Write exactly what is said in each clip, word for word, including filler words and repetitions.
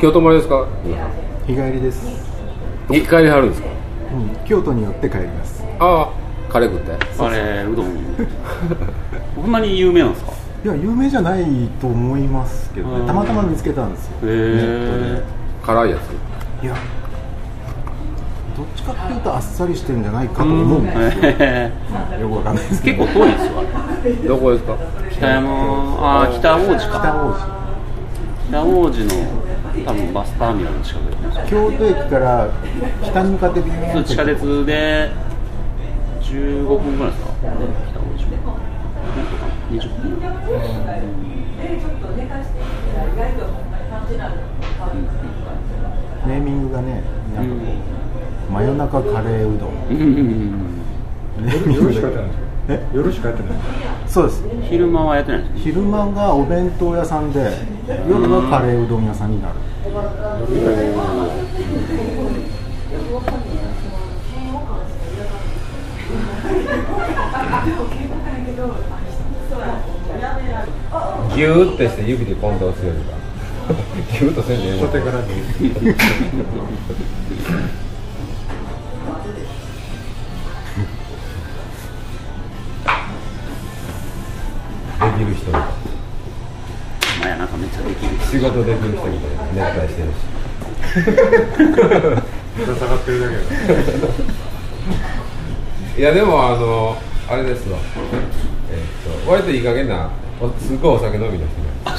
京都までですか？ 日帰りです。 日帰りはるんですか？ うん、京都によって帰ります。 ああ、カレー食って。 カレーうどんこんなに有名なんですか？ いや、有名じゃないと思いますけどね。たまたま見つけたんですよ、ネットで。 辛いやつ？ いや、どっちかっていうとあっさりしてるんじゃないかと思うんですよ。よくわかんないですけど。 結構遠いですよ。 どこですか？ 北山、あー、北王子か。 北王子。 北王子の多分バスターミナルの近くです。 京都駅から北に向かってビーンと地下鉄でじゅうごふんぐらいですか？北王子。にじゅっぷん。 ネーミングがね、なんかこう、真夜中カレーうどん。 夜しかやってないんですか？え？夜しかやってない？ そうです。 昼間はやってないです。 昼間がお弁当屋さんで、夜はカレーうどん屋さんになる。 ギューってして指でコントロールするよりかギューッとせんでええの？ 小手からでできる人みたい。 まあやなんかめっちゃできる。 仕事できる人みたいな。ネクタイしてるしぶら下がってるだけだいやでもあのあれですわ、えー、っと割といい加減なすごいお酒飲みの人が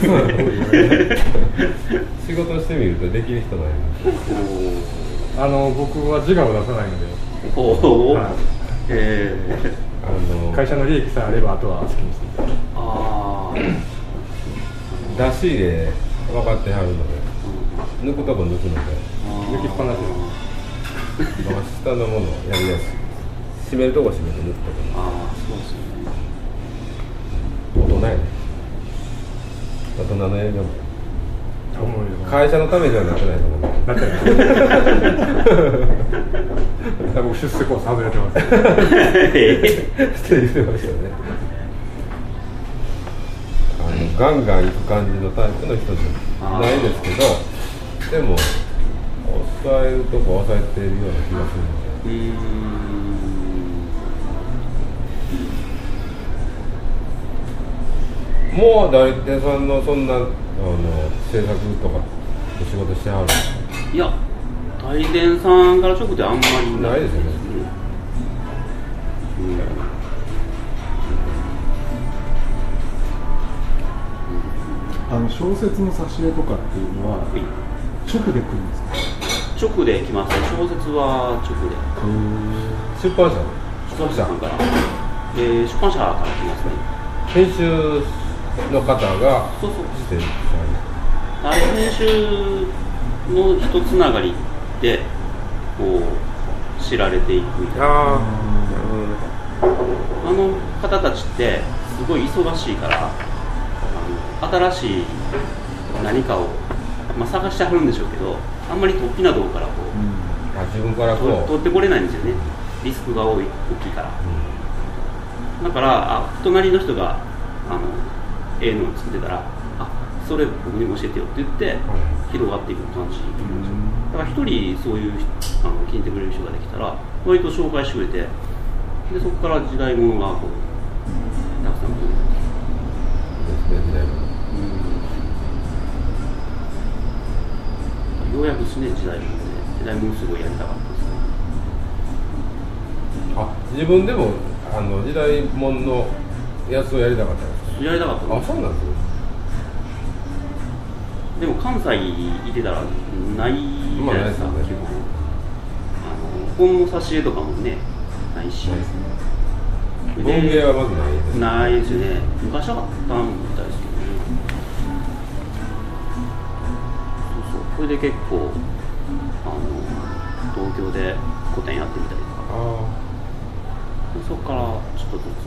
仕事してみるとできる人なんやあの僕は自我を出さないので、 おお、 はい、 えあの会社の利益さえあればあとは好きにしていただく。 あ出し入れ分かってはるので、抜くとこ抜くので抜きっぱなしです。 まあ下のものをやりやすい。閉めるとこ閉めて抜くとこ。 ああ、そうですよね。 大人やね。大人の営業も会社のためにはなってないと思う。 なってない僕出世コース外れてますって言ってましたよね。あのガンガン行く感じのタイプの人じゃないですけど、でも抑えるとこ抑えているような気がするので。 うーん、 もう代理店さんのそんなあの制作とかお仕事してはる？ いや、代理店さんから直であんまりないですよね。 うん、 あの小説の挿絵とかっていうのは直で来るんですか？ 直で来ますね。小説は直で。 出版社出版社さんから、えー、出版社から来ますね。 編集の方がそうそうしてる。 あれ編集の一つながりでこう知られていくみたいな。 ああの方たちってすごい忙しいから、あの新しい何かを、まあ、探してはるんでしょうけど、あんまり突飛な道具からこう、 うん、あ自分からこう取ってこれないんですよね。リスクが多い、大きいから、うん、だからあ隣の人があのええのを作ってたら、あそれ僕にも教えてよって言って、はい、広がっていく感じなんですよ。だから一人そういうあの聞いてくれる人ができたら割と紹介してくれて、でそこから時代物がこうたくさん来る。 時代物、 うん、ようやくですね、時代物で時代物すごいやりたかったですね。 あ自分でもあの時代物のやつをやりたかったんですか？ やりたかった。 あ、そうなんですよ。 でも関西いてたらないじゃないですか、基本。あの本の挿絵とかもね、ないし。 文芸はまずないですね。 ないですよね。昔はあったみたいですけどね。そうそう。それで結構あの東京で個展やってみたりとか。 あそこからちょっとずつ。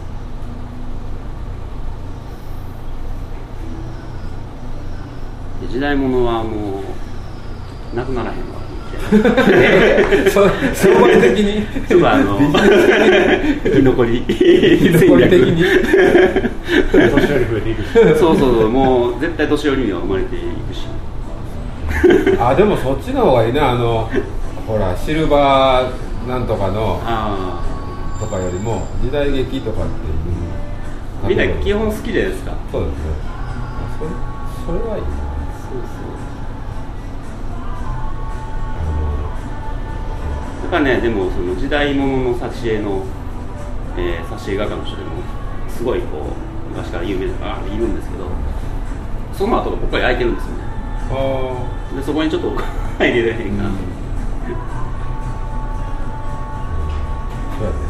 時代物はもうなくならへんわそう相場的にちょっとあの生き残り生き残り的に年寄り増えていくしそうそうそう、もう絶対年寄りには生まれていくし、 あ、でもそっちの方がいいね。あのほらシルバーなんとかのあとかよりも時代劇とかっていうみんな基本好きじゃないですか。 そうですね。それ、それはいいな。 そうそう。だからね、でもその時代物の挿絵の、えー、挿絵画家の人でもすごいこう昔から有名な人がいるんですけど、その後が僕は空いてるんですよね。 あでそこにちょっと入れられへんかな、うん、 そうやね。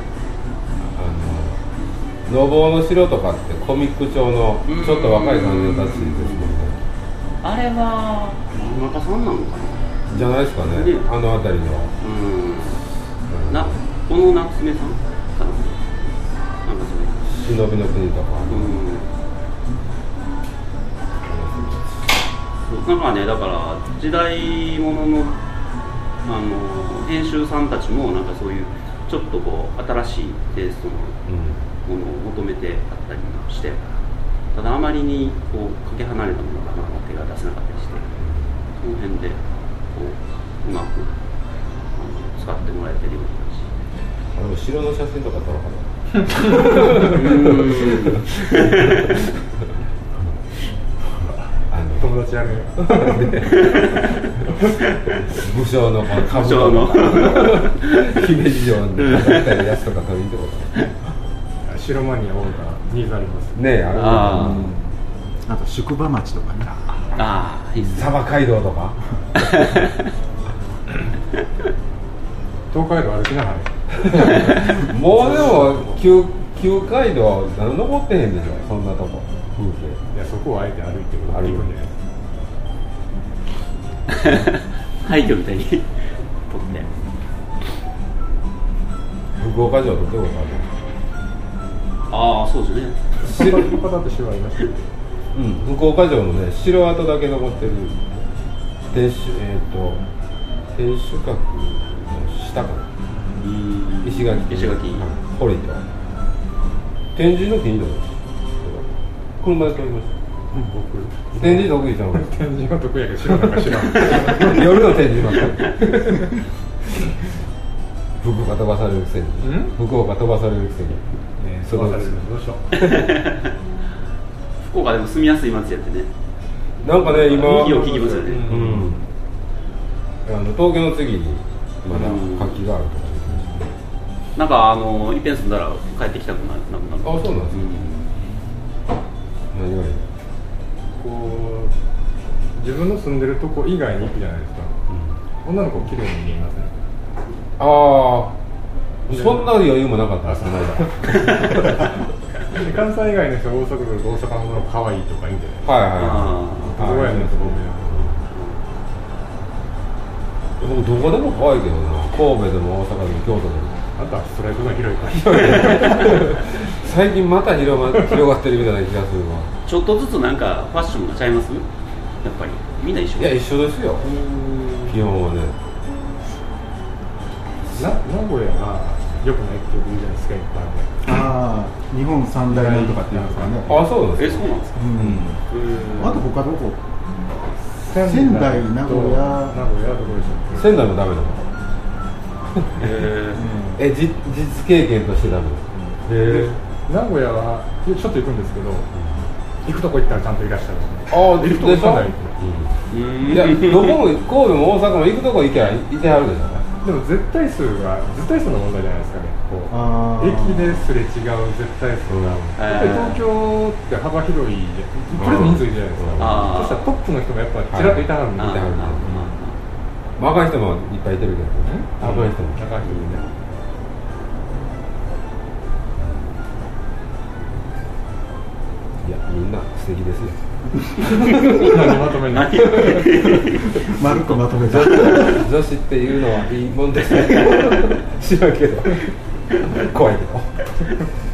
あののぼうの城とかってコミック調のちょっと若い感じのタッチですもんね。 あれは漫画家さんなのかなじゃないですかね、 ね、 あの辺りの、 うんな小野夏目さんかな、なんかそれ忍びの国とか、 うん、なんかね、だから時代物のあの編集さんたちもなんかそういうちょっとこう新しいテイストのものを求めてあったりもして、ただあまりにこうかけ離れたものがまだ手が出せなかったりして、その辺でこううまくあの使ってもらえてるようなあでも城の写真とか撮ろうかな。あの友達やるよ。 武将のこの武将の姫路城に飾ったやつとか撮りに行ってこと城マニア多いからニーズありますねえ、あれああと宿場町とかね。 ああいいっすね。 サバ街道とか東海道歩きながらもうでも旧旧街道何残ってへんでしょ、そんなとこ風景。 いやそこをあえて歩いてる歩くんじゃないですか。 廃墟みたいに撮って福岡城とどこかああそうですね。 城福岡だって城ありましたけど、 うん、福岡城のね城跡だけ残ってる天守、えっ、ー、と天守閣の下かな、石垣石垣堀城天神の近所です。車で通りました。 僕天神得意じゃん。 天神は得意やけど城なんか知らん。 夜の天神ばっかり。福岡飛ばされるくせに。福岡飛ばされるくせに。 飛ばされるのどうしよう。 福岡でも住みやすい街やってね。 なんかね今。 右を聞きますよね。 うん。あの東京の次にまだ活気があるとか。 なんかあのいっぺん住んだら帰ってきたくなくなる。 あ、そうなんですか。何がいい？ こう自分の住んでるとこ以外に行くじゃないですか。女の子綺麗に見えません？ ああ、そんな余裕もなかったですね。 関西以外の人大阪来ると大阪の女の子可愛いとかいいんじゃないですか。 はいはいはい。 どこやねんとか思いながら。 僕どこでも可愛いけどな。神戸でも大阪でも京都でも。 あとはストライクが広いから最近また広が広がってるみたいな気がするわ。 ちょっとずつなんかファッションがちゃいます？やっぱりみんな一緒？ いや一緒ですよ。基本はね。 な名古屋が良くないって言うじゃないですか、いっぱいああ、日本三大なんとかって言うんですかね。 あ、そうなんえ、 ですか。 そうなんですか？ うん。あと他どこ？ 仙台、名古屋、 名古屋どこでしょう。 仙台もダメなの？ ええ、じ実経験としてダメです。へえ。 名古屋はちょっと行くんですけど、行くとこ行ったらちゃんといらっしゃるんで。 ああ、でしょ。 行くとこ行かないいや、どこも神戸も大阪も行くとこ行けばいてはるでしょ。 でも絶対数が絶対数の問題じゃないですかね。こうあー駅ですれ違う絶対数が、やっぱり東京って幅広いで、とりあえず人数いるじゃないですか。 あーそしたらトップの人もやっぱちらっといたはるんで、 あいてはるね。若い人もいっぱいいてるけどね。若い人も。 高い人いるね。 いや、みんな素敵ですよ。 何まとめない。 丸くまとめた。 女子っていうのはいいもんですね。知らんけど。怖いけど。